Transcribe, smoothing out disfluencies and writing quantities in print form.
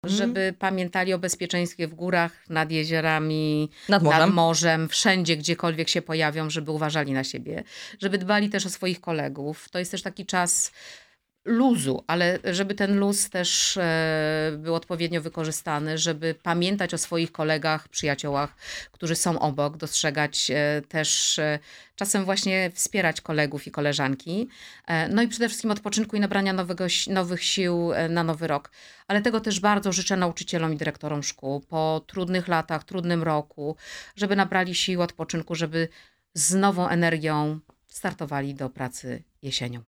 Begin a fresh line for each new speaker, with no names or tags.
żeby pamiętali o bezpieczeństwie w górach, nad jeziorami,
Nad morzem.
nad morzem, wszędzie, gdziekolwiek się pojawią, żeby uważali na siebie, żeby dbali też o swoich kolegów. To jest też taki czas luzu, ale żeby ten luz też był odpowiednio wykorzystany, żeby pamiętać o swoich kolegach, przyjaciołach, którzy są obok, dostrzegać też czasem właśnie wspierać kolegów i koleżanki. No i przede wszystkim odpoczynku i nabrania nowych sił na nowy rok. Ale tego też bardzo życzę nauczycielom i dyrektorom szkół po trudnych latach, trudnym roku, żeby nabrali sił, odpoczynku, żeby z nową energią startowali do pracy jesienią.